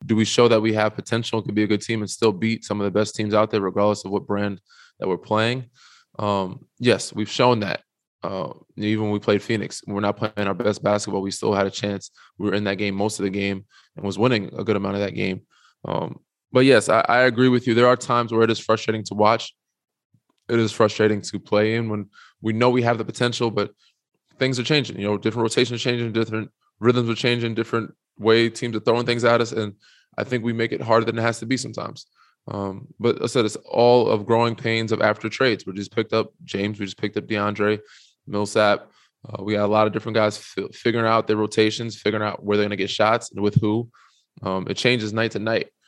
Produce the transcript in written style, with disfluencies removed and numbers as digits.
do we show that we have potential, could be a good team, and still beat some of the best teams out there, regardless of what brand that we're playing? Yes, we've shown that. Even when we played Phoenix, we're not playing our best basketball. We still had a chance. We were in that game most of the game and was winning a good amount of that game. But yes, I agree with you. There are times where it is frustrating to watch. It is frustrating to play in when we know we have the potential, but things are changing. Different rotations changing, different rhythms are changing, different way teams are throwing things at us, and I think we make it harder than it has to be sometimes. But I said it's all of growing pains of after trades. We just picked up James, we just picked up DeAndre, Millsap. We got a lot of different guys figuring out their rotations, figuring out where they're going to get shots and with who. It changes night to night.